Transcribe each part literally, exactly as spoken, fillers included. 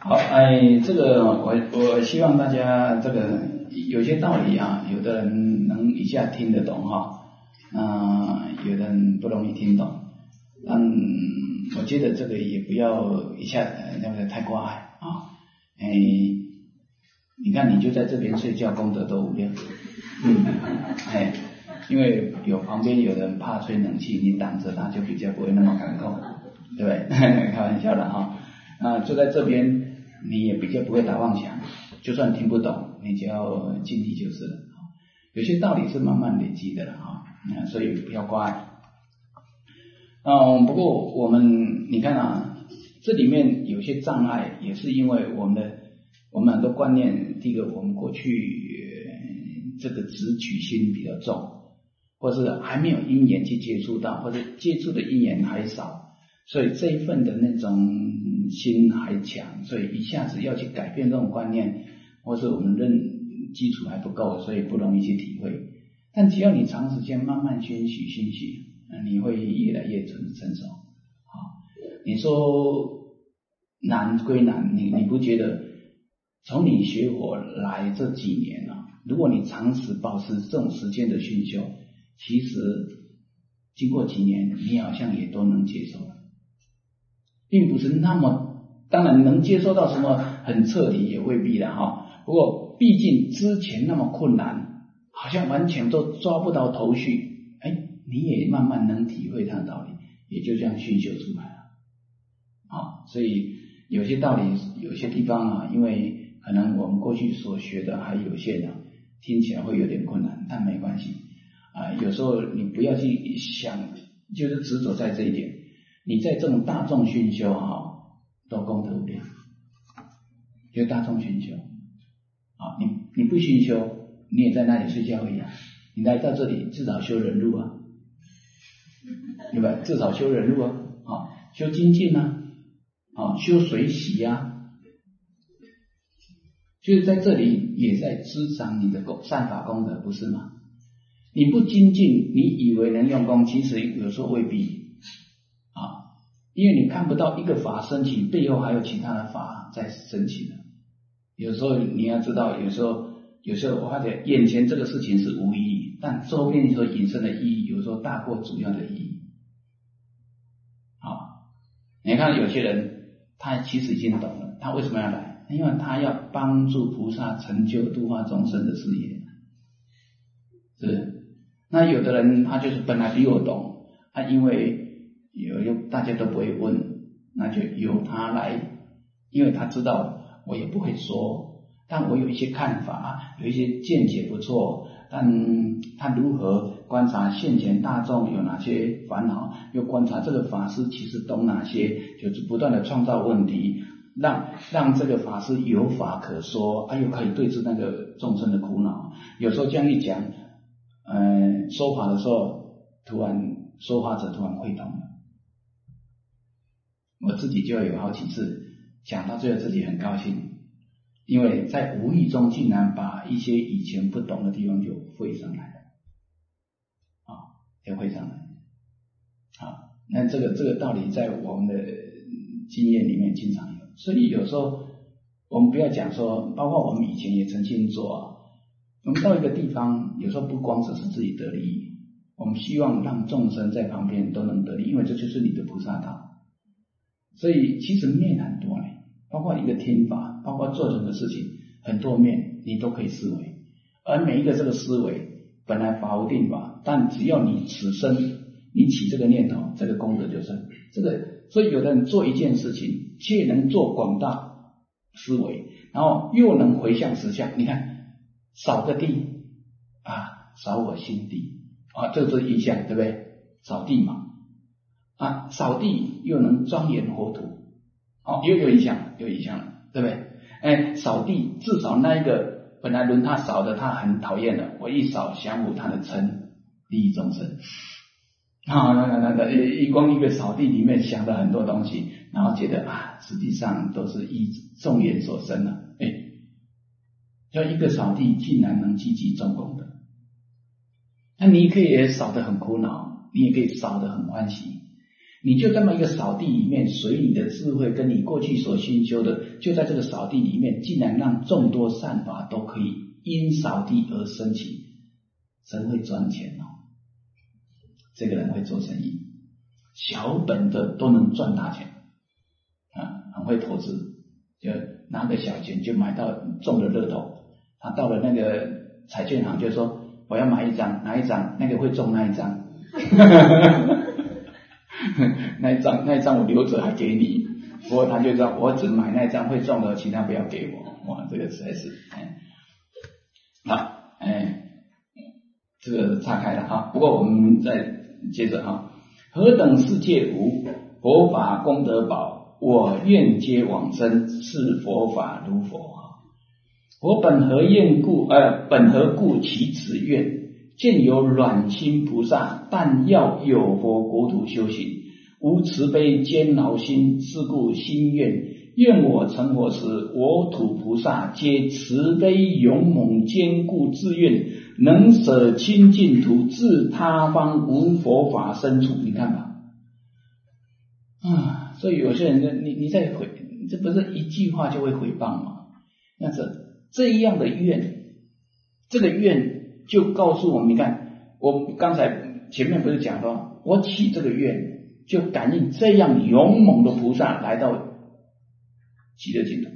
好，哎，这个我我希望大家这个有些道理啊，有的人能一下听得懂哈，啊、呃，有的人不容易听懂。嗯，我觉得这个也不要一下那个太挂啊，哎，你看你就在这边睡觉，功德都无量。嗯，哎，因为有旁边有人怕吹冷气，你挡着他就比较不会那么感动，对不对？开玩笑的哈。啊，就在这边你也比较不会打妄想，就算听不懂，你只要尽力就是了。有些道理是慢慢累积的了哈，啊，所以不要挂碍。嗯，不过我们你看啊，这里面有些障碍也是因为我们的我们很多观念，第一个我们过去、呃、这个执取心比较重，或是还没有因缘去接触到，或者接触的因缘还少，所以这一份的那种心还强，所以一下子要去改变这种观念，或是我们认基础还不够，所以不容易去体会。但只要你长时间慢慢熏习熏习，你会越来越成成熟。好，你说难归难，你你不觉得从你学佛来这几年啊，如果你长时保持这种时间的熏修，其实经过几年你好像也都能接受了，并不是那么，当然能接受到什么很彻底也未必了哈。不过毕竟之前那么困难，好像完全都抓不到头绪，哎，你也慢慢能体会它的道理，也就这样熏修出来了啊。所以有些道理有些地方啊，因为可能我们过去所学的还有限的，听起来会有点困难，但没关系啊。有时候你不要去想，就是执着在这一点，你在这种大众熏修啊，都功德无量，就大众熏修啊，你你不熏修，你也在那里睡觉而已啊。你来到这里至少修忍辱啊，对吧？至少修忍辱啊，啊，修精进啊，啊，修随喜啊，就是在这里也在滋长你的善法功德，不是吗？你不精进，你以为能用功，其实有时候未必啊，因为你看不到一个法升起背后还有其他的法在升起的。有时候你要知道，有时候有时候我发觉眼前这个事情是无意义，但周边所引申的意义有时候大过主要的意义。好，你看有些人他其实已经懂了，他为什么要来？因为他要帮助菩萨成就度化众生的事业，是不是？那有的人他就是本来比我懂，他因为有有大家都不会问，那就由他来，因为他知道我也不会说，但我有一些看法，有一些见解不错，但他如何观察现前大众有哪些烦恼，又观察这个法师其实懂哪些，就是不断的创造问题，让让这个法师有法可说，啊又可以对治那个众生的苦恼。有时候这样一讲，呃，说法的时候，突然说法者突然会通了。我自己就有好几次讲到最后自己很高兴，因为在无意中竟然把一些以前不懂的地方就会上来了，啊，就会上来。好，那这个这个道理在我们的经验里面经常有，所以有时候我们不要讲说，包括我们以前也曾经做啊，我们到一个地方，有时候不光只是自己得利益，我们希望让众生在旁边都能得利，因为这就是你的菩萨道。所以其实面很多呢，包括一个听法，包括做什么事情，很多面你都可以思维，而每一个这个思维本来法无定法，但只要你此生你起这个念头，这个功德就生。这个所以有的人做一件事情，却能做广大思维，然后又能回向实相。你看扫个地啊，扫我心地啊，这个是意象，对不对？扫地嘛啊，扫地又能庄严佛土，哦，又有影响，有影响了，对不对？哎，扫地至少那一个本来轮他扫的，他很讨厌的，我一扫降服他的嗔，利益众生。啊，那那那那一光一个扫地里面想了很多东西，然后觉得啊，实际上都是依众缘所生的，哎，就一个扫地竟然能积极众功德，那你可以扫得很苦恼，你也可以扫得很欢喜。 你就这么一个扫地里面，随你的智慧跟你过去所熏修的，就在这个扫地里面，竟然让众多善法都可以因扫地而升起，真会赚钱哦！这个人会做生意，小本的都能赚大钱啊，很会投资，就拿个小钱就买到中了乐透。他到了那个彩券行就说我要买一张，哪一张？那个会中那一张。那一张那一张我留着还给你，不过他就知道我只买那一张会中的，其他不要给我。哇，这个实在是哎，好哎，这个岔开了啊。不过我们再接着啊，何等世界无佛法功德宝，我愿皆往生，是佛法如佛。我本何愿故？呃，本何故起此愿？见有软心菩萨，但要有佛国土修行，无慈悲坚牢心，是故心愿。愿我成佛时，我土菩萨皆慈悲勇猛坚固志愿，能舍清净土，至他方无佛法身处。你看吧，啊，所以有些人你你在回，这不是一句话就会回谤吗？那这这样的愿，这个愿就告诉我们，你看我刚才前面不是讲说，我起这个愿，就感应这样勇猛的菩萨来到极乐净土。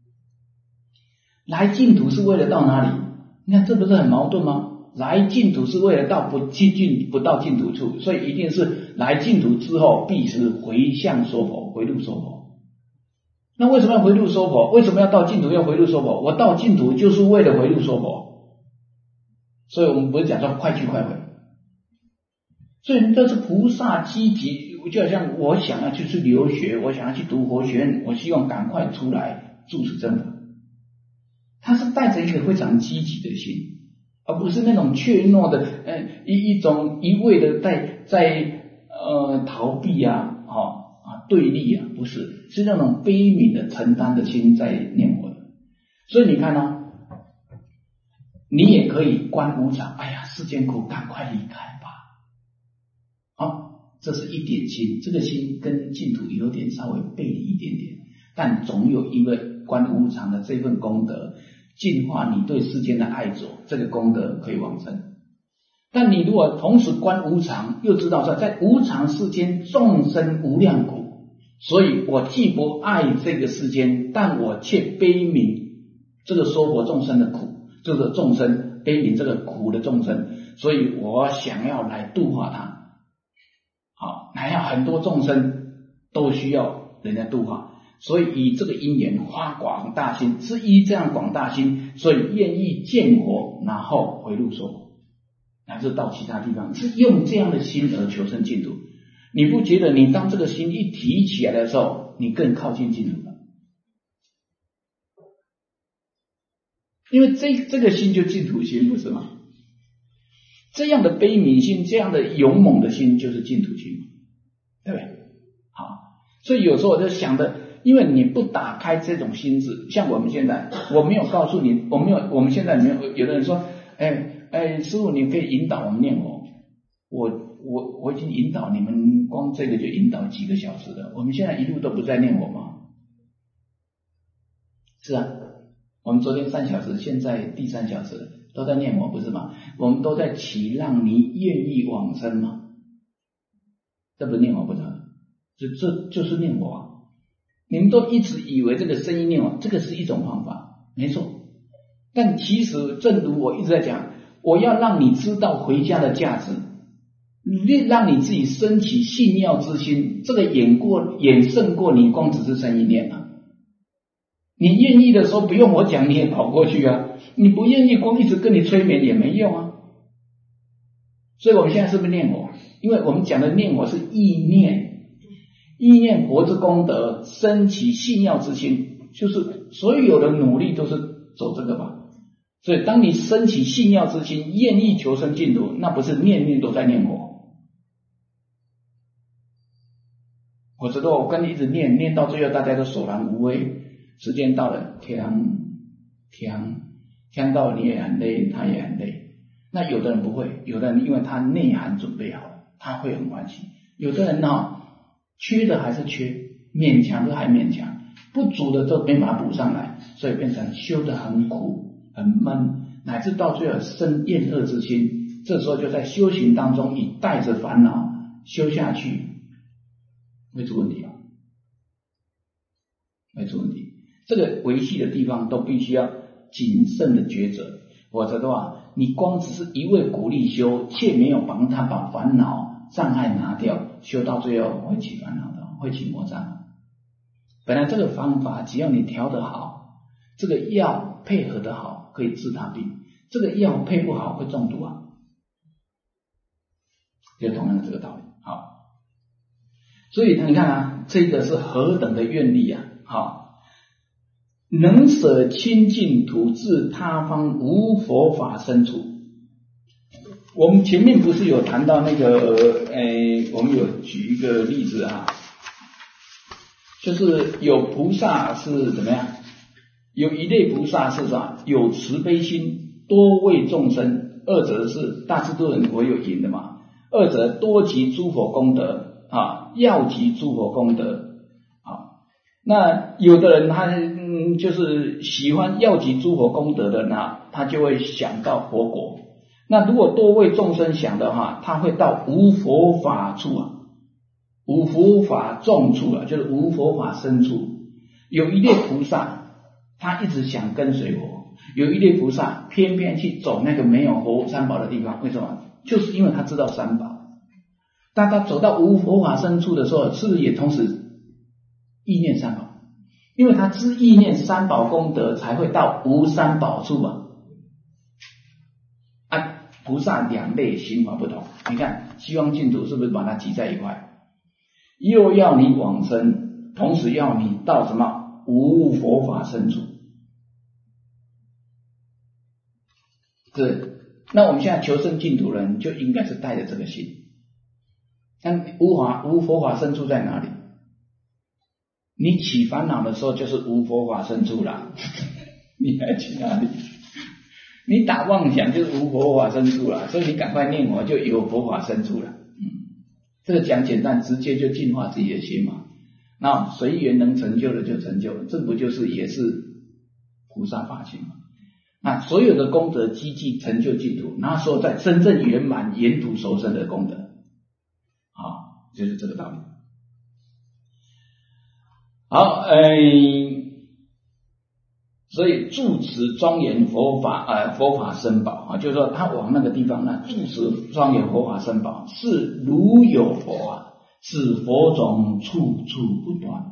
来净土是为了到哪里？你看这不是很矛盾吗？来净土是为了到不净不到净土处，所以一定是来净土之后必是回向说佛，回路说佛。那为什么要回路说佛？为什么要到净土要回路说佛？我到净土就是为了回路说佛，所以我们不是讲说快去快回。所以这是菩萨积极，就好像我想要去去留学，我想要去读佛学院，我希望赶快出来住持正法。他是带着一个非常积极的心，而不是那种怯懦的，呃，一一种一味的在在呃逃避啊，哈、哦、啊对立啊，不是，是那种悲悯的承担的心在念佛的。所以你看啊，你也可以观无常，哎呀，世间苦，赶快离开吧。好、哦，这是一点心，这个心跟净土有点稍微背离一点点，但总有一个观无常的这份功德，净化你对世间的爱着，这个功德可以往生。但你如果同时观无常，又知道说在无常世间众生无量苦，所以我既不爱这个世间，但我却悲悯这个娑婆众生的苦，这个众生悲悯这个苦的众生，所以我想要来度化他。好，还有很多众生都需要人家度化，所以以这个因缘发广大心，是依这样广大心，所以愿意见佛，然后回路说佛，乃至到其他地方，是用这样的心而求生净土。你不觉得你当这个心一提起来的时候，你更靠近净土了？因为这这个心就净土心，不是吗？这样的悲悯心，这样的勇猛的心，就是净土心，对不对？好，所以有时候我就想的，因为你不打开这种心智，像我们现在，我没有告诉你，我没有，我们现在没有，有的人说，哎哎，师父，你可以引导我们念佛，我我我已经引导你们，光这个就引导几个小时了，我们现在一路都不在念佛吗？是啊，我们昨天三小时，现在第三小时都在念佛，不是吗？我们都在祈让你愿意往生吗？这不是念佛不是？这这就是念佛啊！你们都一直以为这个声音念佛，这个是一种方法，没错。但其实正如我一直在讲，我要让你知道回家的价值，让你自己升起信要之心，这个远过远胜过你光只是声音念啊。你愿意的时候不用我讲你也跑过去啊，你不愿意光一直跟你催眠也没用啊。所以我们现在是不是念佛？因为我们讲的念佛是意念，意念佛之功德，升起信要之心，就是所有的努力都是走这个吧。所以当你升起信要之心，愿意求生净土，那不是念念都在念佛。我知道我跟你一直念，念到最后大家都索然无味，时间到了，听听听到你也很累，他也很累。那有的人不会，有的人因为他内涵准备好了，他会很欢喜。有的人呢、哦， 缺的还是缺，勉强的还勉强，不足的都没把它补上来，所以变成修得很苦很闷，乃至到最后生厌恶之心。这时候就在修行当中，你带着烦恼修下去，会出问题啊，会出问题。这个维系的地方都必须要谨慎的抉择，否则的话，你光只是一味鼓励修，却没有帮他把烦恼障碍拿掉，修到最后会起烦恼的，会起魔障。本来这个方法只要你调得好，这个药配合得好，可以治他病，这个药配不好会中毒啊，就同样的这个道理。好，所以你看啊，这个是何等的愿力啊！好，能舍清净土，至他方无佛法生处。我们前面不是有谈到那个，诶，我们有举一个例子啊，就是有菩萨是怎么样？有一类菩萨是啥？有慈悲心，多为众生。二者是大智度人唯有赢的嘛。二者多集诸佛功德啊，要集诸佛功德啊。那有的人他嗯就是喜欢要集诸佛功德的人啊，他就会想到佛国。那如果多为众生想的话，他会到无佛法处啊，无佛法众处啊，就是无佛法深处。有一类菩萨，他一直想跟随佛；有一类菩萨偏偏去走那个没有佛三宝的地方，为什么？就是因为他知道三宝。当他走到无佛法深处的时候，是不是也同时意念三宝？因为他知意念三宝功德，才会到无三宝处嘛。啊，菩萨两类心法不同。你看西方净土是不是把它集在一块？又要你往生，同时要你到什么无佛法深处。是。那我们现在求生净土人就应该是带着这个心。但无法无佛法深处在哪里？你起烦恼的时候就是无佛法深处啦。你还去哪里？你打妄想就是无佛法深处啦，所以你赶快念佛就有佛法深处了。嗯，这个讲简单，直接就净化自己的心嘛。那随缘能成就的就成就，这不就是也是菩萨法性吗？那所有的功德积聚成就净土，那时候在真正圆满沿途受生的功德，好，就是这个道理。好，呃，所以住持庄严佛法，呃，佛法僧宝啊，就是说他往那个地方呢，住持庄严佛法僧宝，是如有佛啊，是佛种处处不断。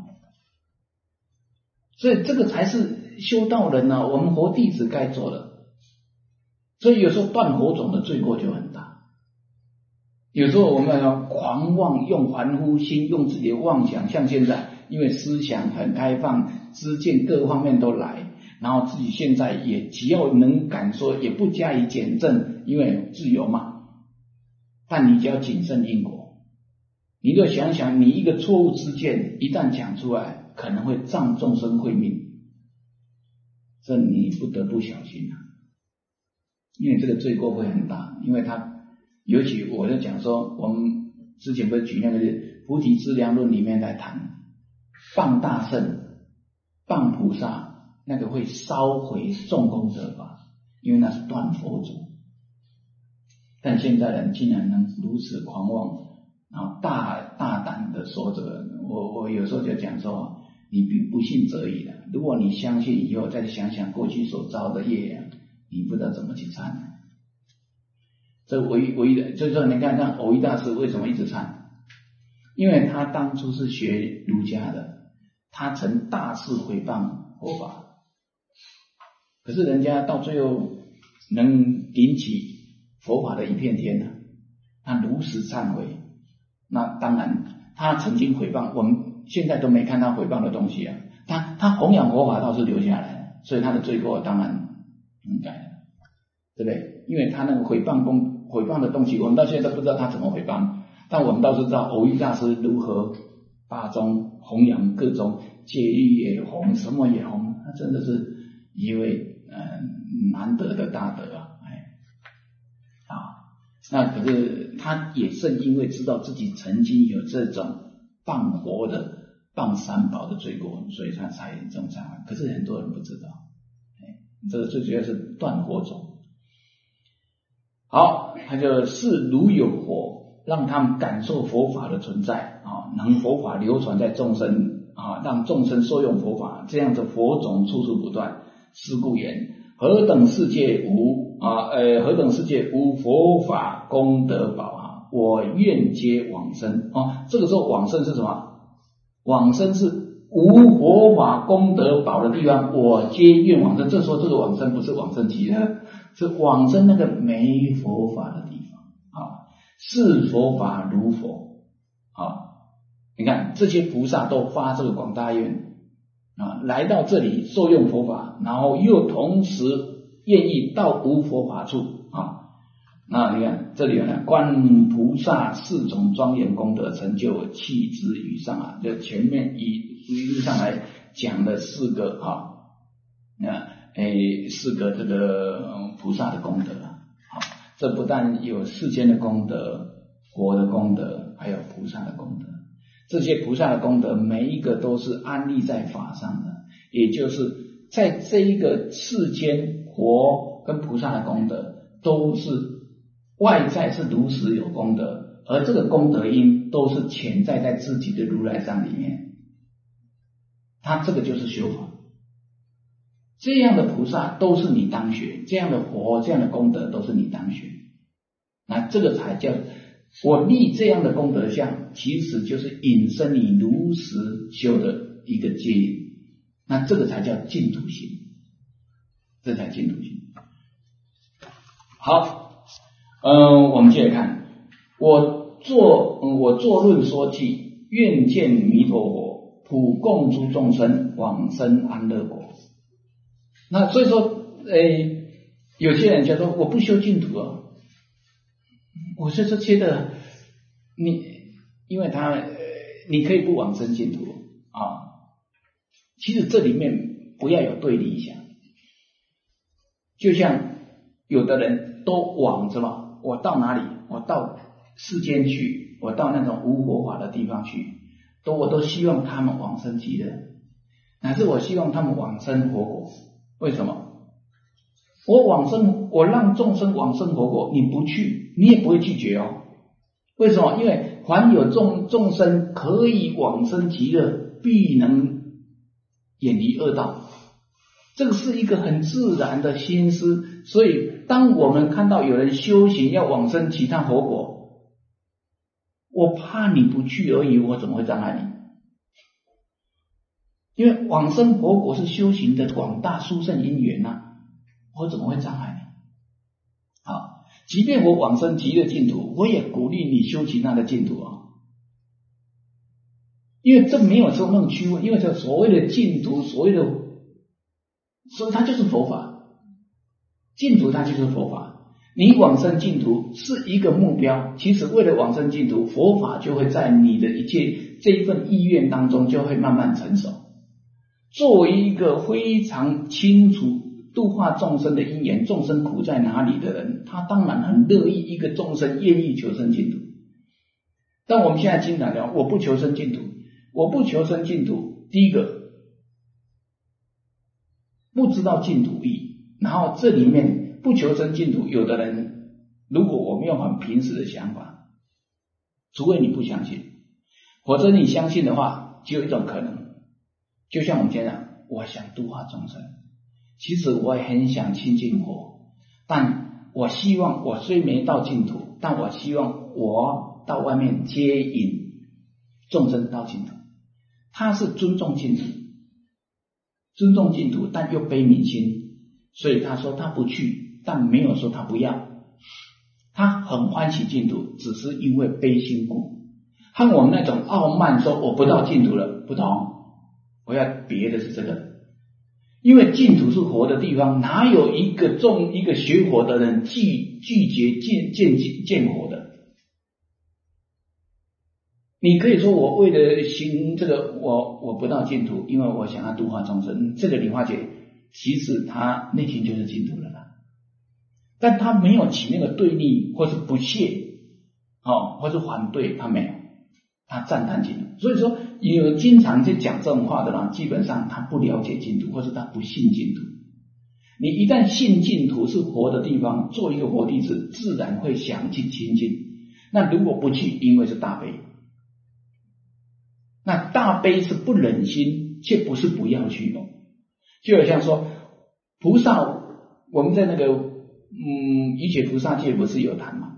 所以这个才是修道人啊，我们佛弟子该做的。所以有时候断佛种的罪过就很大。有时候我们要狂妄，用凡夫心，用自己的妄想，像现在因为思想很开放，知见各方面都来，然后自己现在也只要能敢说，也不加以检证，因为自由嘛。但你只要谨慎因果，你就想想，你一个错误之见一旦讲出来，可能会障众生慧命，这你不得不小心啊，因为这个罪过会很大。因为他尤其我就讲说，我们之前不是举那个菩提资粮论里面来谈，谤大圣、谤菩萨，那个会烧毁众功德法，因为那是断佛祖。但现在人竟然能如此狂妄，然后大大胆的说这个，我我有时候就讲说，你不信则已了。如果你相信以后，再想想过去所造的业啊，你不知道怎么去忏。这唯唯一的，就是说，你看看藕益大师为什么一直忏？因为他当初是学儒家的，他曾大肆诽谤佛法，可是人家到最后能顶起佛法的一片天呢、啊，他如实忏悔。那当然，他曾经诽谤，我们现在都没看他诽谤的东西啊。他他弘扬佛法倒是留下来了，所以他的罪过当然应该的，对不对？因为他那个诽谤公诽谤的东西，我们到现在都不知道他怎么诽谤，但我们倒是知道藕益大师如何八宗弘扬各种戒律也弘，什么也弘，他真的是一位嗯、呃、难得的大德啊，哎啊，那可是他也正因为知道自己曾经有这种谤佛的、谤三宝的罪过，所以他才这种忏悔。可是很多人不知道，这个最主要是断火种。好，他就是如有火，让他们感受佛法的存在啊，能佛法流传在众生啊，让众生受用佛法，这样的佛种处处不断。是故言，何等世界无啊呃何等世界无佛法功德宝啊，我愿皆往生啊。这个时候往生是什么？往生是无佛法功德宝的地方，我皆愿往生。这时候这个往生不是往生极乐，是往生那个没佛法的地方啊。是佛法如佛啊，你看这些菩萨都发这个广大愿啊，来到这里受用佛法，然后又同时愿意到无佛法处啊。那你看这里有呢，观菩萨四种庄严功德成就弃之于上啊，就前面一一路上来讲了四个啊，啊诶四个这个、嗯、菩萨的功德啊，这不但有世间的功德、佛的功德，还有菩萨的功德。这些菩萨的功德每一个都是安立在法上的，也就是在这一个世间佛跟菩萨的功德都是外在是如实有功德，而这个功德因都是潜在在自己的如来藏里面，他这个就是修法。这样的菩萨都是你当学，这样的佛这样的功德都是你当学，那这个才叫我立这样的功德相，其实就是引申你如实修的一个戒引，那这个才叫净土心，这才净土心。好，嗯，我们接着看，我作、嗯、我作论说偈，愿见弥陀佛，普供诸众生，往生安乐国。那所以说，诶，有些人就说我不修净土啊。我是说觉得你，因为他、呃、你可以不往生净土啊。其实这里面不要有对立想，就像有的人都往什么，我到哪里，我到世间去，我到那种无佛法的地方去，都我都希望他们往生极乐，乃至我希望他们往生佛国。为什么？我往生，我让众生往生佛国，你不去，你也不会拒绝哦。为什么？因为凡有众众生可以往生极乐，必能远离恶道，这个是一个很自然的心思。所以当我们看到有人修行要往生其他佛国，我怕你不去而已，我怎么会障碍你？因为往生佛国是修行的广大殊胜因缘啊，我怎么会障碍你？好，即便我往生极乐净土，我也鼓励你修其他的净土啊，因为这没有说那么区分，因为这所谓的净土，所谓的，所以它就是佛法，净土它就是佛法。你往生净土是一个目标，其实为了往生净土，佛法就会在你的一切这一份意愿当中就会慢慢成熟。作为一个非常清楚度化众生的因缘，众生苦在哪里的人，他当然很乐意一个众生愿意求生净土。但我们现在经常讲，我不求生净土，我不求生净土，第一个不知道净土义，然后这里面不求生净土，有的人如果我们用很平时的想法，除非你不相信，否则你相信的话，只有一种可能，就像我们讲讲，我想度化众生，其实我也很想亲近佛，但我希望我虽没到净土，但我希望我到外面接引众生到净土。他是尊重净土，尊重净土，但又悲悯心，所以他说他不去，但没有说他不要，他很欢喜净土，只是因为悲心故。和我们那种傲慢说我不到净土了不同，我要别的是这个，因为净土是活的地方，哪有一个众一个学佛的人拒拒绝见见见佛的？你可以说我为了行这个，我我不到净土，因为我想要度化众生，这个莲花姐其实他内心就是净土了啦，但他没有起那个对立或是不屑，哦，或是反对，他没有， 他赞叹净土。所以说有经常去讲这种话的人，基本上他不了解净土，或是他不信净土。你一旦信净土是活的地方，做一个活弟子，自然会想去亲近。那如果不去，因为是大悲，那大悲是不忍心，却不是不要去哦。就好像说菩萨，我们在那个嗯一切菩萨界不是有谈吗？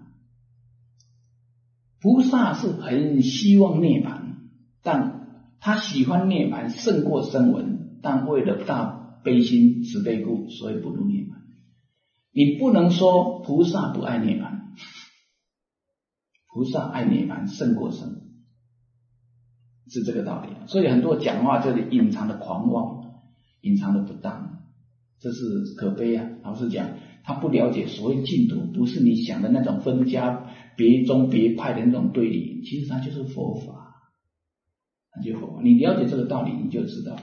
菩萨是很希望涅槃，但他喜欢涅槃胜过声闻，但为了大悲心慈悲故，所以不入涅槃。你不能说菩萨不爱涅槃，菩萨爱涅槃胜过声闻，是这个道理。所以很多讲话这里隐藏的狂妄，隐藏的不当，这是可悲啊！老实讲，他不了解所谓净土不是你想的那种分家别宗别派的那种对立，其实它就是佛法，它就是佛法。你了解这个道理，你就知道。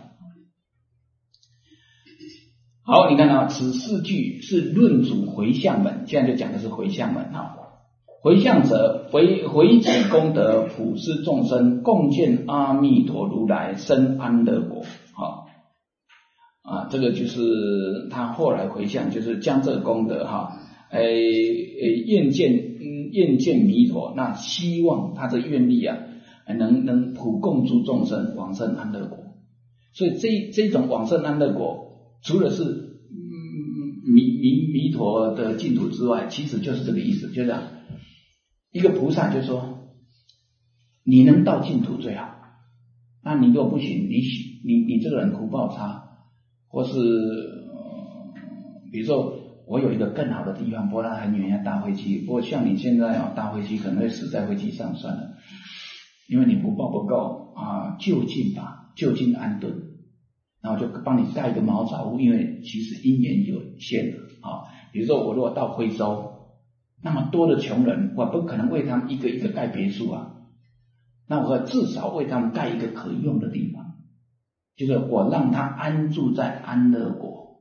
好，你看啊，此四句是论主回向门，现在就讲的是回向门啊。回向者，回回己功德，普施众生，共建阿弥陀如来生安乐国。好啊，这个就是他后来回向，就是将这个功德哈，诶诶，愿见嗯愿见弥陀，那希望他的愿力啊，能能普供诸众生往生安乐国。所以这这种往生安乐国，除了是嗯弥弥弥陀的净土之外，其实就是这个意思，就这样。一个菩萨就说，你能到净土最好，那你如果不行，你你你这个人福报差，或是、呃、比如说我有一个更好的地方，不过它很远，要搭飞机，不过像你现在啊搭飞机可能会死在飞机上算了，因为你福报不够啊，就近吧，就近安顿，然后就帮你盖一个茅草屋，因为其实因缘有限啊。比如说我如果到非洲，那么多的穷人，我不可能为他们一个一个盖别墅啊，那我至少为他们盖一个可用的地方，就是我让他安住在安乐国。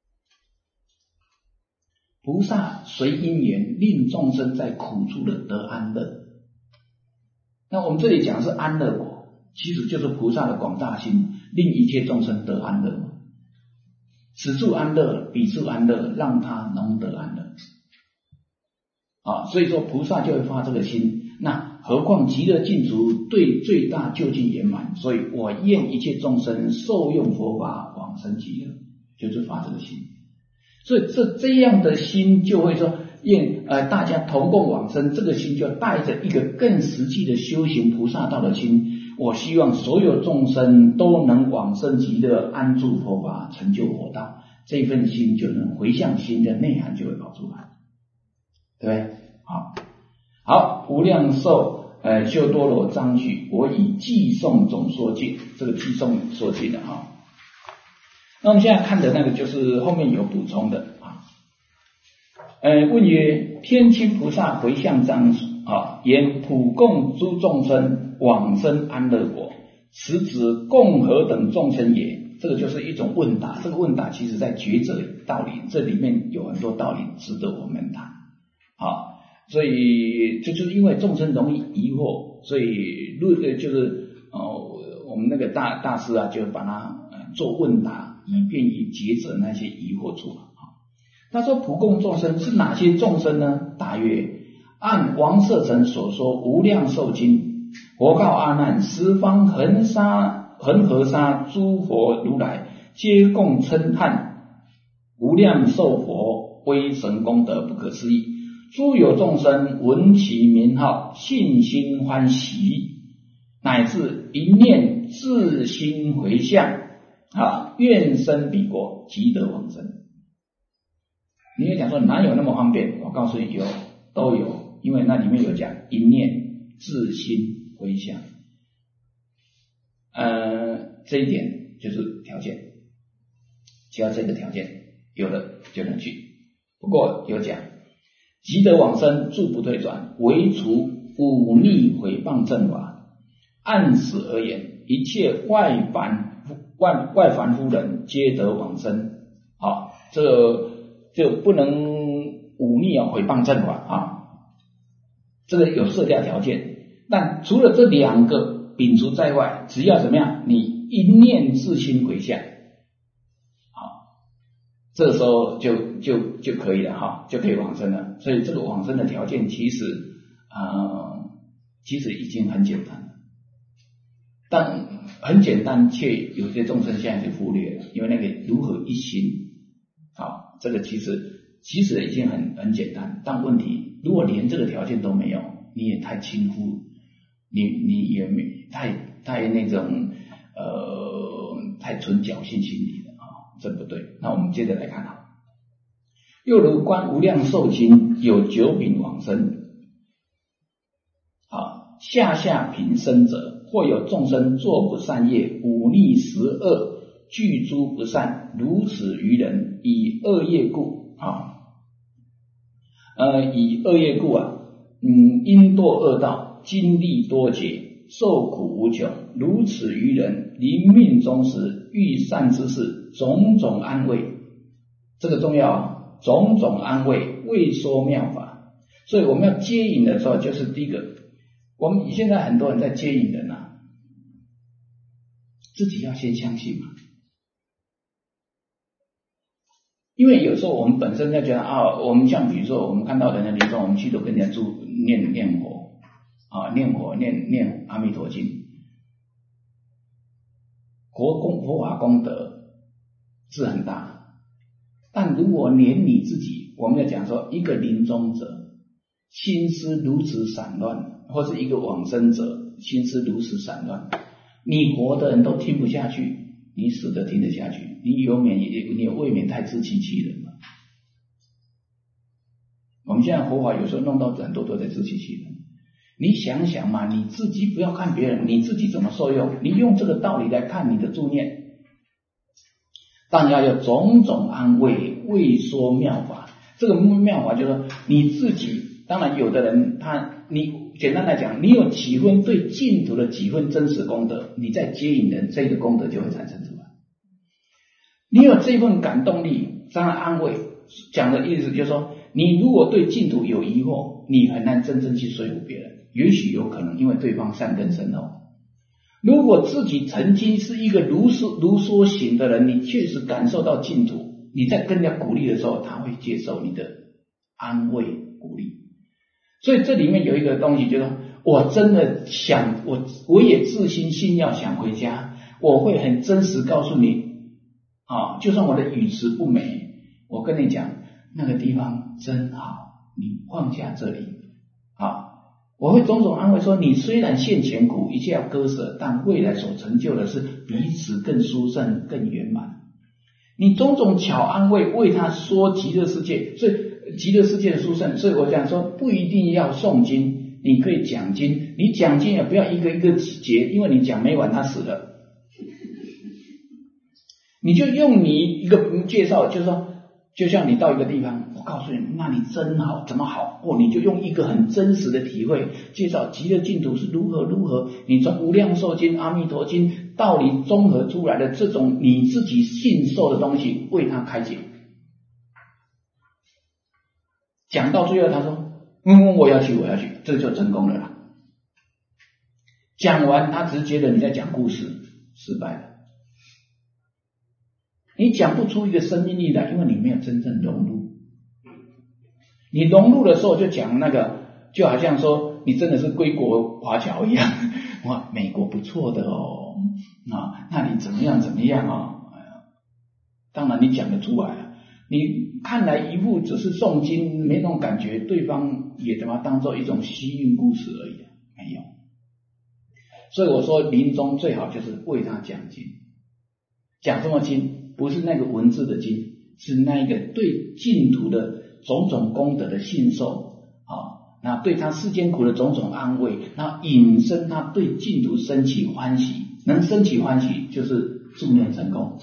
菩萨随因缘令众生在苦处的得安乐。那我们这里讲的是安乐国，其实就是菩萨的广大心，令一切众生得安乐。此处安乐，彼处安乐，让他能得安乐。啊，所以说菩萨就会发这个心，那何况极乐净土对最大究竟圆满，所以我愿一切众生受用佛法往生极乐，就是发这个心。所以这这样的心就会说愿呃大家同共往生，这个心就带着一个更实际的修行菩萨道的心，我希望所有众生都能往生极乐，安住佛法，成就佛道，这份心就能回向心的内涵就会跑出来，对不对？好，好，无量寿呃修多罗章句，我以寄诵总说尽，这个寄诵说尽了哈。那我们现在看的那个就是后面有补充的啊。呃，问曰：天亲菩萨回向章啊，言普供诸众生往生安乐国，此指共何等众生也？这个就是一种问答，这个问答其实在抉择道理，这里面有很多道理值得我们谈啊。所以这就是因为众生容易疑惑，所以论就是呃我们那个大大师啊，就把它、呃、做问答，以便于抉择那些疑惑处啊。他说普供众生是哪些众生呢？大约按王舍城所说无量寿经，佛告阿难：十方恒沙恒河沙诸佛如来，皆共称叹无量寿佛威神功德不可思议。诸有众生闻其名号，信心欢喜，乃至一念自心回向啊，愿生彼国，即得往生。你会讲说哪有那么方便？我告诉你有，都有，因为那里面有讲一念自心回向，呃，这一点就是条件，只要这个条件有了就能去。不过有讲即得往生，住不退转，唯除忤逆毁谤正法。按此而言，一切外凡外外凡夫人皆得往生。好，这个就不能忤逆啊，毁谤正法啊。这个有设下条件， 但除了这两个摒除在外，只要怎么样，你一念自心回向，好，这时候就就就可以了哈，就可以往生了。所以这个往生的条件其实呃其实已经很简单了，但很简单，却有些众生现在就忽略了，因为那个如何一心，好，这个其实其实已经很很简单，但问题如果连这个条件都没有，你也太轻忽，你你也没太太那种呃太存侥幸心理了啊，这不对。那我们接着来看啊，又如观无量寿经有九品往生，好，下下品生者，或有众生作不善业，忤逆十恶，具诸不善，如此于人，以恶业故啊，呃，以恶业故啊，嗯，因堕恶道，经历多劫，受苦无穷，如此于人，临命终时，遇善之事，种种安慰，这个重要啊，种种安慰，未说妙法。所以我们要接引的时候，就是第一个，我们现在很多人在接引人啊，自己要先相信嘛。因为有时候我们本身在觉得啊，我们像比如说我们看到人的临终，我们去都跟人家住念念佛啊，念佛念念阿弥陀经，佛功佛法功德是很大，但如果连你自己，我们要讲说一个临终者心思如此散乱，或是一个往生者心思如此散乱，你活的人都听不下去，你死的听得下去，你有免也你未免太自欺欺人了。我们现在佛法有时候弄到很多都在自欺欺人，你想想嘛，你自己不要看别人，你自己怎么受用，你用这个道理来看你的助念。当然要有种种安慰，未说妙法。这个妙法就是说你自己，当然有的人他你简单来讲，你有几分对净土的几分真实功德，你在接引人，这个功德就会产生出来。你有这份感动力，当然安慰，讲的意思就是说，你如果对净土有疑惑，你很难真正去说服别人，也许有可能因为对方善根深厚。如果自己曾经是一个如说如说行的人，你确实感受到净土，你在跟人家鼓励的时候，他会接受你的安慰鼓励。所以这里面有一个东西，就是我真的想，我我也自心信要想回家，我会很真实告诉你啊，就算我的语词不美，我跟你讲那个地方真好，你放下这里啊。我会种种安慰说，你虽然现前苦，一切要割舍，但未来所成就的是彼此更殊胜更圆满。你种种巧安慰，为他说极乐世界，所以极乐世界的殊胜。所以我讲说，不一定要诵经，你可以讲经，你讲经也不要一个一个节，因为你讲没完他死了，你就用你一个介绍，就是说就像你到一个地方，我告诉你那里真好，怎么好哦，你就用一个很真实的体会介绍极乐净土是如何如何，你从无量寿经阿弥陀经道理综合出来的这种你自己信受的东西为他开解。讲到最后他说嗯我要去我要去，这就成功了啦。讲完他只觉得你在讲故事，失败了，你讲不出一个生命力来，因为你没有真正融入。你融入的时候就讲那个，就好像说你真的是归国华侨一样，哇，美国不错的哦，啊，那你怎么样怎么样哦？当然你讲得出来啊，你看来一副只是诵经没那种感觉，对方也他妈当做一种虚应故事而已，没有。所以我说临终最好就是为他讲经，讲什么经？不是那个文字的经，是那一个对净土的种种功德的信受啊，那对他世间苦的种种安慰，那引申他对净土升起欢喜，能升起欢喜就是助念成功。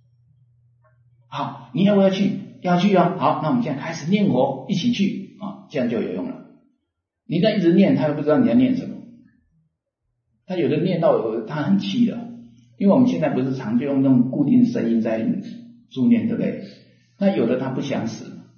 好，你要不要去？要去啊！好，那我们现在开始念佛，一起去啊，这样就有用了。你在一直念，他又不知道你要念什么，他有的念到他很气的，因为我们现在不是常就用那种固定声音在助念，对不对？那有的他不想死，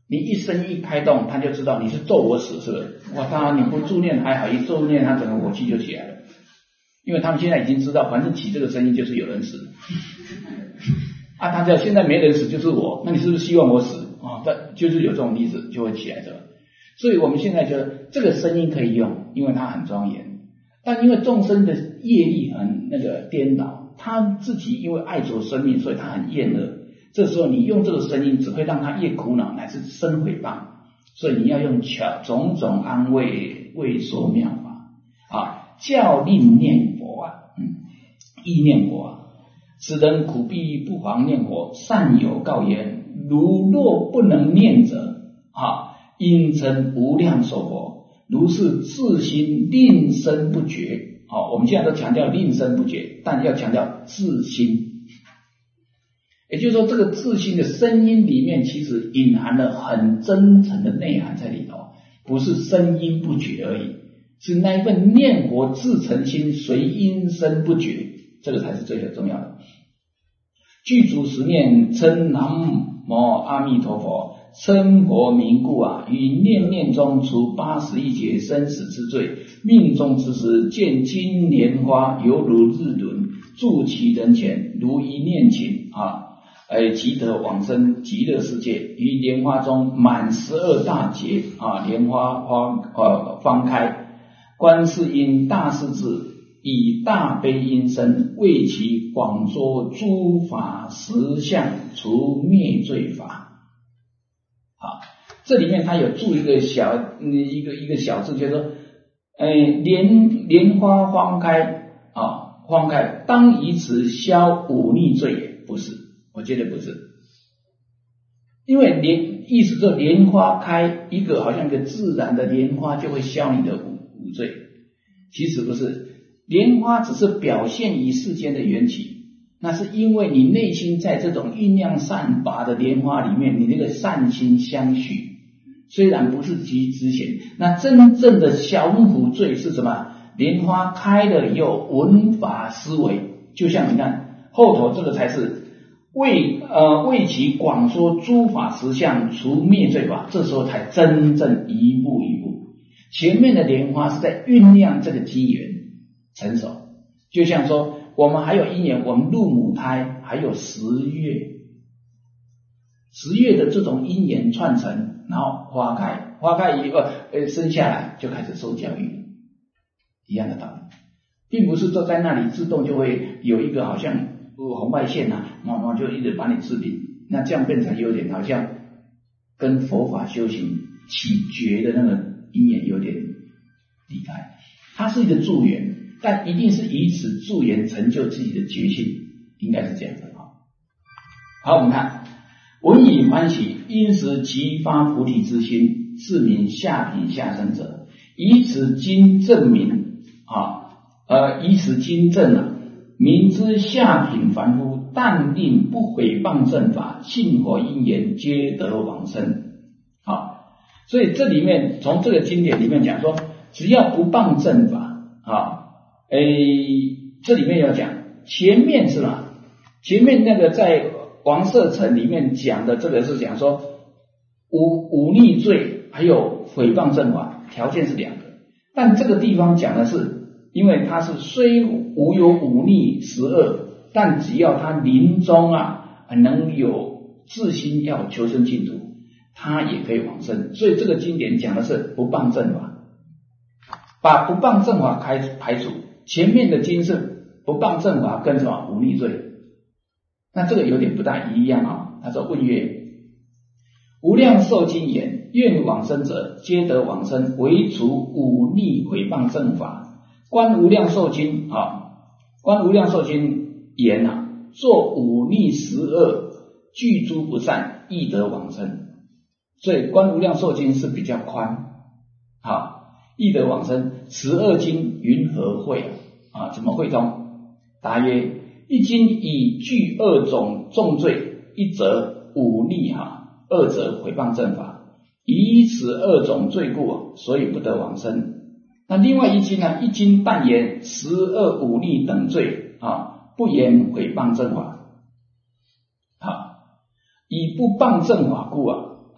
你一声一开动，他就知道你是咒我死，是不是？哇，当然你不助念还好，一助念他整个火气就起来了，因为他们现在已经知道，反正起这个声音就是有人死啊，他叫现在没人死就是我，那你是不是希望我死啊？但就是有这种例子就会起来的。所以我们现在觉得这个声音可以用，因为它很庄严，但因为众生的业力很那个颠倒，他自己因为爱着生命，所以他很厌恶。这时候你用这个声音只会让他越苦恼，乃至生诽谤，所以你要用巧种种安慰为说妙法啊，教令念佛啊，嗯，意念佛啊，此人苦逼不妨念佛，善有告言：如若不能念者啊，应称无量寿佛。如是自心令生不绝。好，我们现在都强调令生不绝，但要强调自心。也就是说，这个自心的声音里面其实隐含了很真诚的内涵在里头，不是声音不绝而已，是那一份念佛自诚心随音声不绝，这个才是最重要的。具足十念称南无阿弥陀佛，称佛名故啊，于念念中除八十一劫生死之罪，命中之时见金莲花犹如日轮，住其人前，如一念顷啊。而即得往生极乐世界，于莲花中满十二大劫啊，莲花花呃方开，观世音大势至，以大悲音声为其广说诸法实相，除灭罪法。好，这里面它有注一个小一个一个小字，就是说，哎，莲莲花方开啊，方开，当以此消忤逆罪也，不是。我觉得不是，因为莲意思说莲花开，一个好像一个自然的莲花就会消你的五五罪，其实不是，莲花只是表现于世间的缘起，那是因为你内心在这种酝酿善法的莲花里面，你那个善心相续，虽然不是极之显，那真正的消除罪是什么？莲花开了以后，闻法思维，就像你看后头这个才是。为呃为其广说诸法实相，除灭罪法，这时候才真正一步一步。前面的莲花是在酝酿这个机缘成熟，就像说我们还有因缘，我们入母胎还有十月，十月的这种因缘串成，然后花开，花开以后呃生下来就开始受教育，一样的道理，并不是说在那里自动就会有一个好像。红外线啊，然后就一直把你治病，那这样变成有点好像跟佛法修行起觉的那个因缘有点离开。它是一个助缘，但一定是以此助缘成就自己的觉性，应该是这样的啊。好，我们看闻以欢喜，因时即发菩提之心，是名下品下生者。以此经证明啊，呃，以此经证啊。明知下品凡夫但令不毁谤正法，信佛因缘皆得往生。好，所以这里面从这个经典里面讲说，只要不谤正法啊，诶，这里面要讲前面是吧？前面那个在王舍城里面讲的这个是讲说忤忤逆罪还有毁谤正法，条件是两个，但这个地方讲的是。因为他是虽无有忤逆十恶，但只要他临终啊能有自心要求生净土，他也可以往生。所以这个经典讲的是不谤正法，把不谤正法开排除。前面的经是不谤正法跟什么忤逆罪，那这个有点不大一样啊。他说问曰：无量寿经言，愿往生者皆得往生，唯除忤逆毁谤正法。观无量寿经啊，观无量寿经言啊，做忤逆十恶，具诸不善，亦得往生。所以观无量寿经是比较宽，好，亦得往生。十恶经云何会啊？怎么会通？答曰：一经以具二种重罪，一则忤逆哈，二则毁谤正法，以此二种罪故，所以不得往生。那另外一经呢？一经但言十恶忤逆等罪啊，不言毁谤正法。好，以不谤正法故啊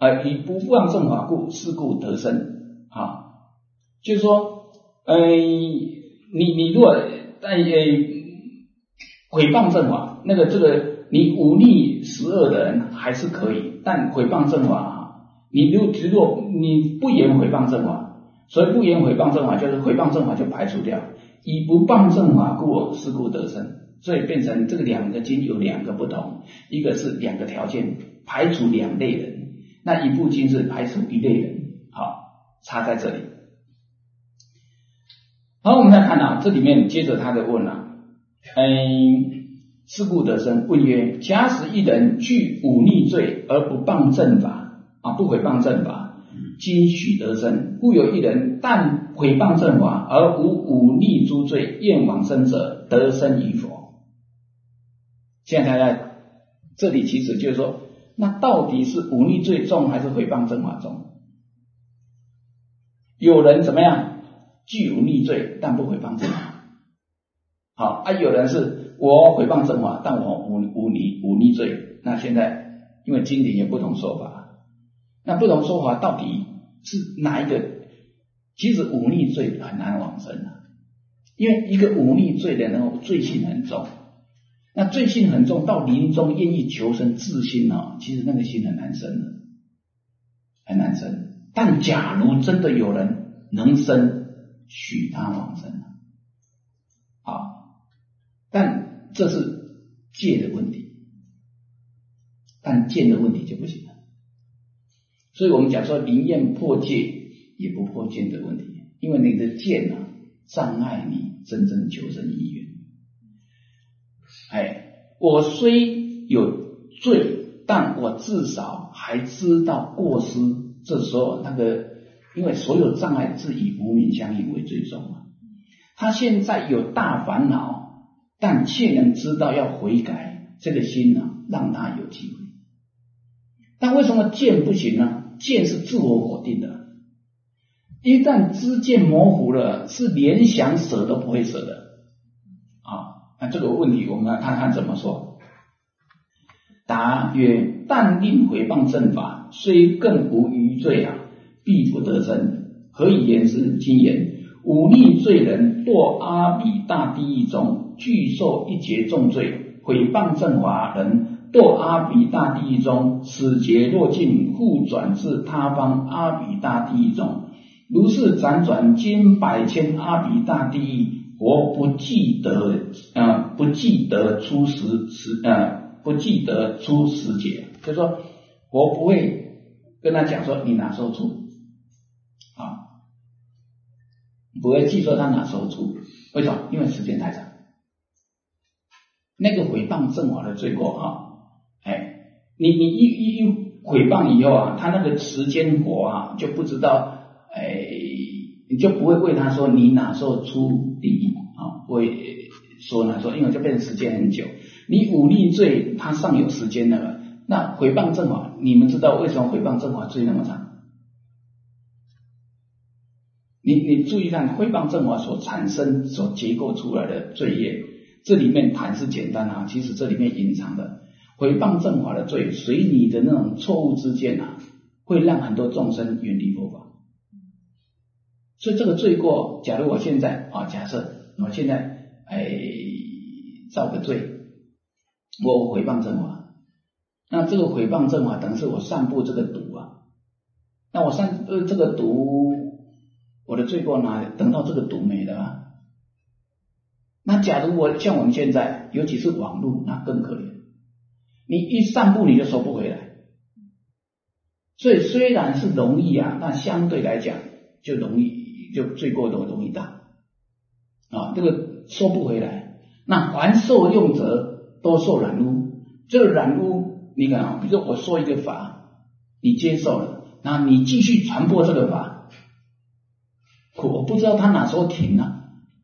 呃，以不妄正法故，是故得生啊。就是说，呃，你你如果在呃毁谤正法，那个这个你忤逆十恶的人还是可以，但毁谤正法啊，你如如果你不言毁谤正法，所以不言毁谤正法就是毁谤正法就排除掉，以不谤正法故，是故得生。所以变成这个两个经有两个不同，一个是两个条件排除两类人，那一部经是排除一类人，好，差在这里。好，我们再看啊，这里面接着他的问啊，嗯，是故得生。问曰：假使一人具忤逆罪而不谤正法啊，不毁谤正法，今许得生。故有一人但毁谤正法而无忤逆诸罪，愿往生者，得生与否？现在在这里其实就是说，那到底是忤逆罪重还是毁谤正法重？有人怎么样具忤逆罪但不毁谤正法，好啊，有人是我毁谤正法但我忤忤逆忤逆罪。那现在因为经典有不同说法，那不同说法到底是哪一个？其实忤逆罪很难往生啊，因为一个忤逆罪的人罪性很重。那罪性很重，到临终愿意求生自心哦，其实那个心很难生的，很难生。但假如真的有人能生，许他往生好，但这是戒的问题，但见的问题就不行了。所以我们讲说宁愿破戒也不破见的问题，因为你的见啊障碍你真正求生意愿。哎，我虽有罪，但我至少还知道过失。这时候那个，因为所有障碍是以无明相应为最重嘛。他现在有大烦恼，但却能知道要悔改，这个心呢、啊，让他有机会。但为什么见不行呢？见是自我否定的，一旦知见模糊了，是连想舍都不会舍的。那这个问题我们来看看怎么说。答曰：但令毁谤正法，虽更无余罪啊，必不得生。何以言之？今言忤逆罪人堕阿鼻大地狱中，具受一劫重罪；毁谤正法人堕阿鼻大地狱中，此劫若尽，复转至他方阿鼻大地狱中。如是辗转经百千阿鼻大地狱，我不记得，呃，不记得出时时，呃，不记得出时节，就是说我不会跟他讲说你哪时候出啊，不会记说他哪时候出。为什么？因为时间太长。那个毁谤正法的罪过啊，哎，你你一一一毁谤以后啊，他那个时间活啊就不知道，哎，你就不会为他说你哪时候出地狱啊，不会说哪时候，因为就变成时间很久。你忤逆罪它尚有时间了，那毁谤正法，你们知道为什么毁谤正法罪那么长？你你注意看毁谤正法所产生所结构出来的罪业，这里面谈是简单啊，其实这里面隐藏的毁谤正法的罪，随你的那种错误之见啊，会让很多众生远离佛法。所以这个罪过，假如我现在啊，假设我现在哎造个罪，我毁谤正法，那这个毁谤正法等于是我散布这个毒啊，那我散呃这个毒，我的罪过哪里？等到这个毒没了啊。那假如我像我们现在，尤其是网络，那更可怜，你一散布你就收不回来。所以虽然是容易啊，但相对来讲就容易，就罪过都容易大啊，这个收不回来。那凡受用者都受染污，这个染污你看啊，比如说我说一个法，你接受了，然后你继续传播这个法，我不知道他哪时候停了。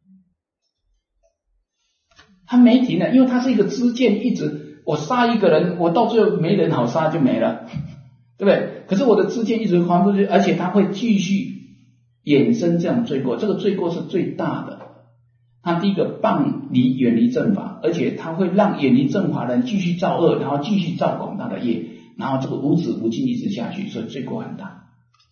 他没停了，因为他是一个知见，一直我杀一个人，我到最后没人好杀就没了，对不对？可是我的知见一直传出去，而且他会继续衍生这样罪过，这个罪过是最大的。他第一个谤离远离正法，而且他会让远离正法的人继续造恶，然后继续造广大的业， 然后这个无止无尽一直下去，所以罪过很大。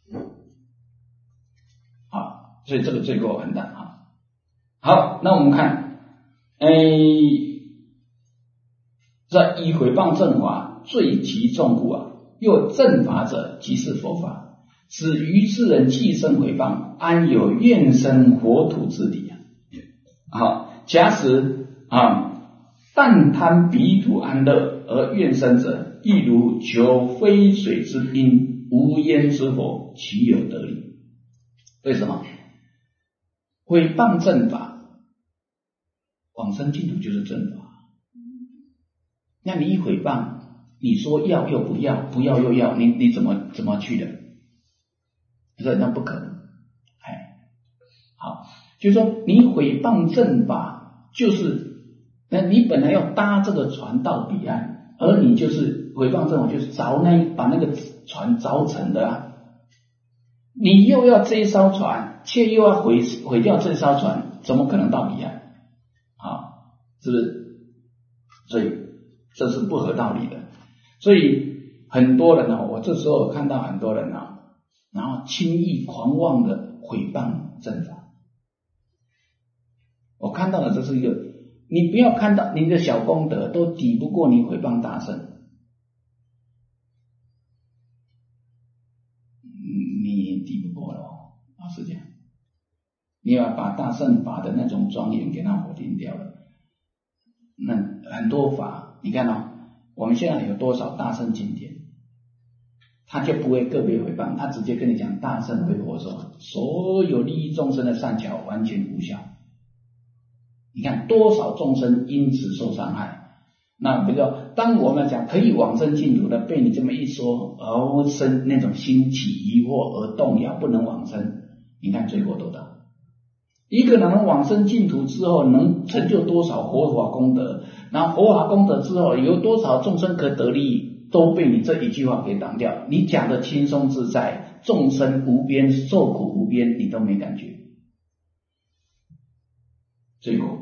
好，所以这个罪过很大啊。好，那我们看，哎，这以毁谤正法，罪极重故啊。又正法者，即是佛法。使愚痴人既生毁谤，安有愿生活土之理啊？好，假使啊，但贪彼土安乐而愿生者，亦如求非水之阴，无烟之火，其有得理？为什么？毁谤正法，往生净土就是正法。那你一毁谤，你说要又不要，不要又要，你你怎么怎么去的？所以那不可能。哎，好，就是说你毁谤正法，就是那你本来要搭这个船到彼岸，而你就是毁谤正法，就是凿那把那个船凿沉的啊。你又要这一艘船，却又要毁毁掉这艘船，怎么可能到彼岸？啊，是不是？所以这是不合道理的。所以很多人呢、啊，我这时候看到很多人啊，然后轻易狂妄的毁谤正法。我看到的这是一个，你不要看到你的小功德都抵不过你毁谤大圣，你抵不过了哦，老实讲，你要把大圣法的那种庄严给它否定掉了。那很多法，你看哦，我们现在有多少大圣经典？他就不会个别毁谤，他直接跟你讲大圣为佛说，所有利益众生的善巧完全无效。你看多少众生因此受伤害。那比如说，当我们讲可以往生净土的，被你这么一说而生那种心起疑惑而动摇，不能往生，你看罪过多大。一个人能往生净土之后，能成就多少佛法功德，然后佛法功德之后有多少众生可得利益，都被你这一句话给挡掉。你讲的轻松自在，众生无边，受苦无边，你都没感觉，罪过。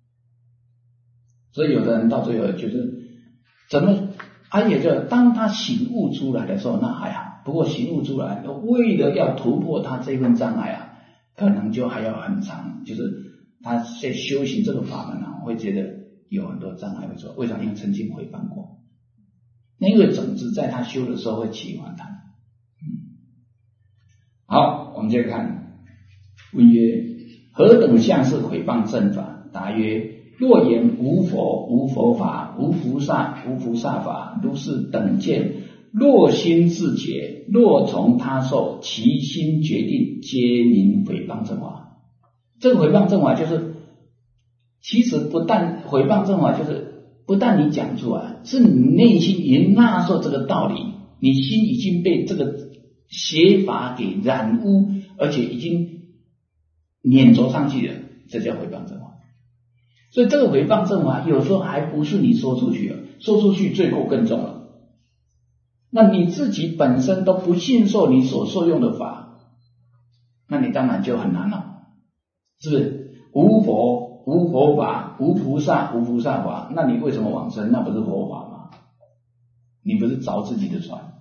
所以有的人到最后就是怎么，而且就当他醒悟出来的时候，那还好。不过醒悟出来，为了要突破他这份障碍啊，可能就还要很长。就是他在修行这个法门啊，会觉得有很多障碍会出来。为什么？因为曾经毁谤过。那个种子在他修的时候会起反弹。嗯，好，我们接着看。问曰：何等相是毁谤正法？答曰：若言无佛、无佛法、无菩萨、无菩萨法，如是等见，若心自解，若从他受，其心决定，皆名毁谤正法。这个毁谤正法就是，其实不但毁谤正法，就是不但你讲出来，是你内心已经纳受这个道理，你心已经被这个邪法给染污，而且已经碾着上去了，这叫毁谤正法。所以这个毁谤正法有时候还不是你说出去了，说出去罪过更重了。那你自己本身都不信受你所受用的法，那你当然就很难了，是不是？无佛、无佛法、无菩萨、无菩萨法，那你为什么往生？那不是佛法吗？你不是凿自己的船，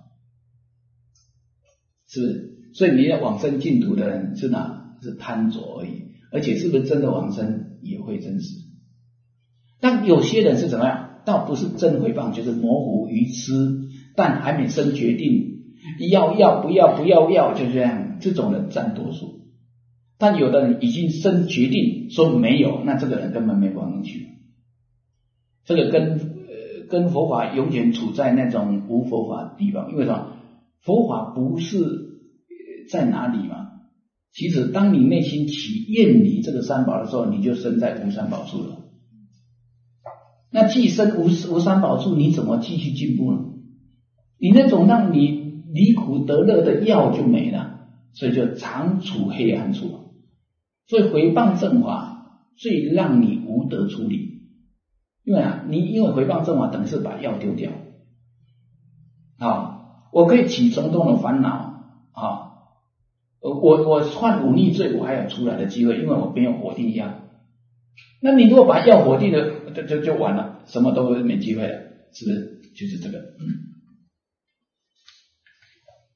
是不是？所以你要往生净土的人是哪？是贪着而已，而且是不是真的往生也会真实。但有些人是怎么样？倒不是真毁谤，就是模糊愚痴，但还没生决定，要要不要不要要，就这样，这种人占多数。但有的人已经生决定说没有，那这个人根本没往上去。这个跟呃跟佛法永远处在那种无佛法的地方，因为什么？佛法不是在哪里嘛？其实当你内心起厌离这个三宝的时候，你就生在无三宝处了。那既生无无三宝处，你怎么继续进步呢？你那种让你离苦得乐的药就没了，所以就常处黑暗处。所以毁谤正法最让你无得出离，因为啊，你因为毁谤正法等于是把药丢掉。啊，我可以起种种的烦恼啊，我我犯忤逆罪，我还有出来的机会，因为我没有火定药。那你如果把药火定了，就就就完了，什么都没机会了，是不是？就是这个。嗯，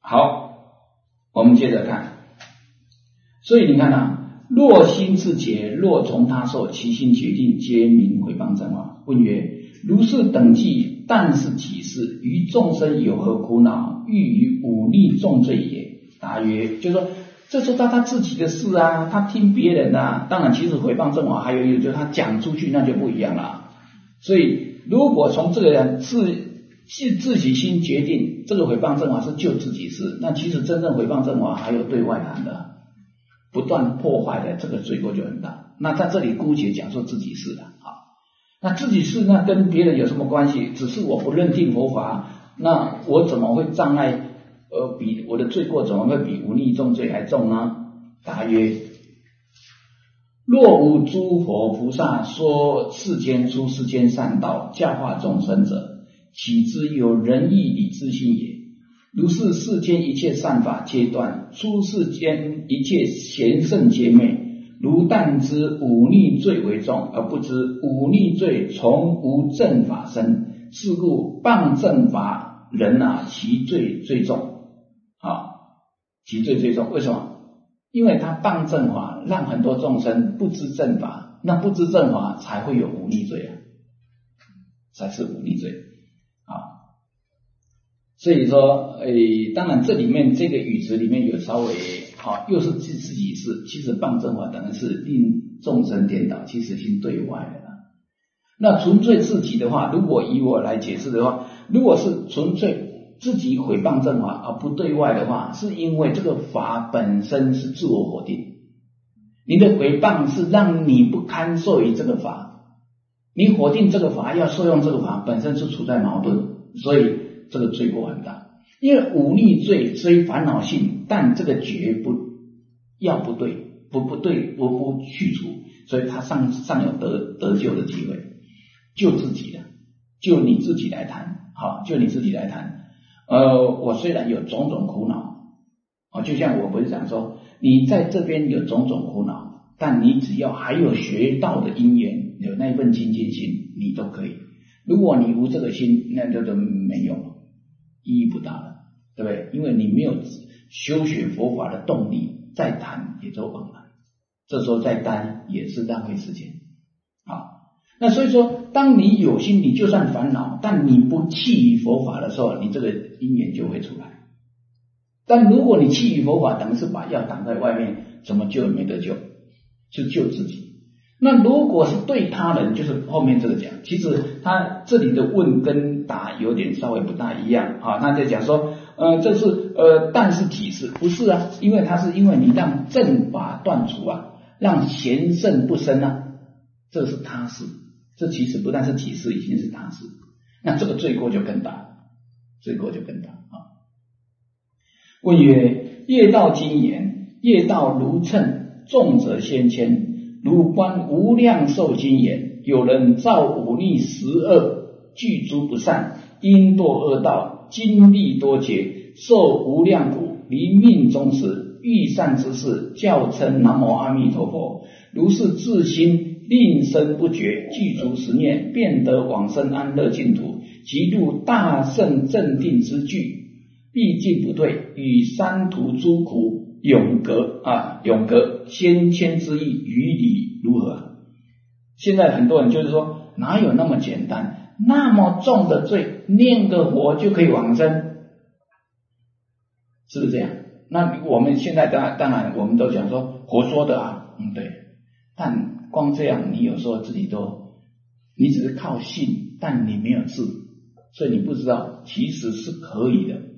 好，我们接着看。所以你看啊，若心自解，若从他受，其心决定，皆名毁谤正法。问曰：如是等计，但是己事，于众生有何苦恼？欲于忤逆重罪也。答曰：就是说，这是他他自己的事啊，他听别人啊。当然，其实毁谤正法还有一个，就是他讲出去，那就不一样了。所以，如果从这个人自是自己心决定，这个毁谤正法是就自己事，那其实真正毁谤正法还有对外谈的，不断破坏的，这个罪过就很大。那在这里姑且讲说自己事了啊。那自己事那跟别人有什么关系？只是我不认定佛法，那我怎么会障碍？呃，比我的罪过怎么会比忤逆重罪还重呢？答曰：若无诸佛菩萨说世间出世间善道，教化众生者，岂知有仁义礼智信也？如是世间一切善法皆断，出世间一切贤圣皆灭。如但知忤逆罪为重，而不知忤逆罪从无正法生，是故谤正法人啊，其罪最重。啊，其罪最重。为什么？因为他谤正法，让很多众生不知正法，那不知正法才会有忤逆罪啊，才是忤逆罪啊。所以说，诶，当然这里面这个语词里面有稍微啊，又是自自己事，其实谤正法等于是令众生颠倒，其实已经对外的了。那纯粹自己的话，如果以我来解释的话，如果是纯粹自己毁谤正法而不对外的话，是因为这个法本身是自我否定，你的毁谤是让你不堪受于这个法，你否定这个法要受用这个法，本身是处在矛盾，所以这个罪过很大。因为忤逆罪虽烦恼性，但这个绝不要不对，不不对不不去除，所以他尚尚有得得救的机会，救自己的，就你自己来谈，好，就你自己来谈。呃，我虽然有种种苦恼，哦，就像我不是讲说，你在这边有种种苦恼，但你只要还有学道的因缘，有那一份清净心，你都可以。如果你无这个心，那就都没用了，意义不大了，对不对？因为你没有修学佛法的动力，再谈也就枉然，这时候再待也是浪费时间啊。那所以说，当你有心，你就算烦恼，但你不弃于佛法的时候，你这个因缘就会出来。但如果你弃于佛法，等于是把药挡在外面，怎么救也没得救，是救自己。那如果是对他人，就是后面这个讲，其实他这里的问跟答有点稍微不大一样啊。他在讲说，呃，这是呃，但是己事，不是啊，因为他是因为你让正法断除啊，让贤圣不生啊，这是他事。这其实不但是己事，已经是他事，那这个罪过就更大，罪过就更大啊。问曰：业道经言，业道如秤，重则先牵，如观无量寿经言，有人造忤逆十恶，具诸不善，因堕恶道，经历多劫，受无量苦，离命终时，欲善之事，教称南无阿弥陀佛。如是自心令生不绝，具足十念，便得往生安乐净土，即入大圣正定之具，毕竟不退，与三途诸苦永隔啊，永隔先牵之意，于理如何？现在很多人就是说，哪有那么简单？那么重的罪，念个佛就可以往生，是不是这样？那我们现在当然当然我们都讲说佛说的啊，嗯对，但光这样，你有时候自己都，你只是靠信，但你没有智，所以你不知道其实是可以的。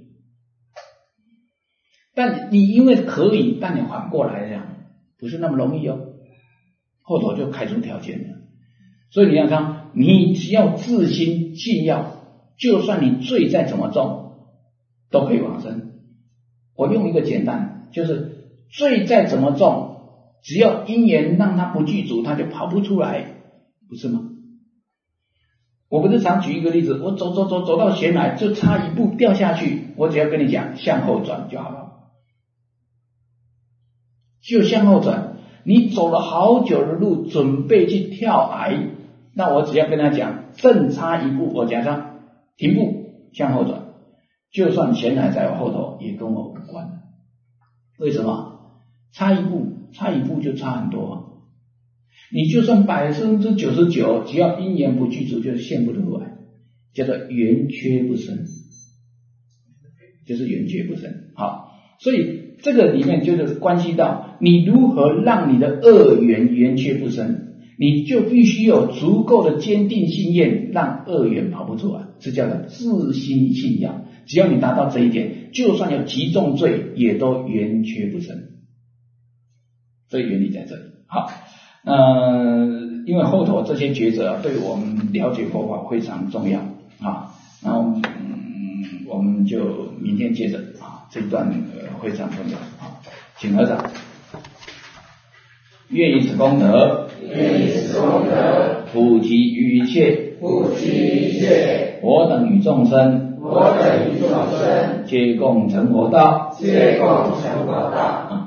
但你因为可以，但你反过来讲，不是那么容易哦，后头就开出条件了。所以你要看，你只要自心信要，就算你罪再怎么重，都可以往生。我用一个简单，就是罪再怎么重，只要因缘让他不具足，他就跑不出来，不是吗？我不是常举一个例子，我走走走走到悬崖，就差一步掉下去，我只要跟你讲向后转就好了，就向后转。你走了好久的路，准备去跳崖，那我只要跟他讲正差一步，我讲上停步向后转， 就算钱还在我后头，也跟我无关。为什么？差一步，差一步就差很多。你就算百分之九十九，只要因缘不具足，就是现不如来，叫做缘缺不生，就是缘缺不生。好，所以这个里面就是关系到你如何让你的恶缘缘缺不生，你就必须有足够的坚定信念，让恶缘跑不出来，这叫做自心信仰。只要你达到这一点，就算有极重罪，也都缘缺不生。这原理在这里。好，呃，因为后头这些抉择、啊、对我们了解佛法非常重要啊。然后、嗯、我们就明天接着啊，这一段、呃、非常重要啊，请合掌。愿以此功德， 愿以此功德， 普及于一切， 普及于一切， 我等与众生， 我等与众生， 皆共成佛道， 皆共成佛道。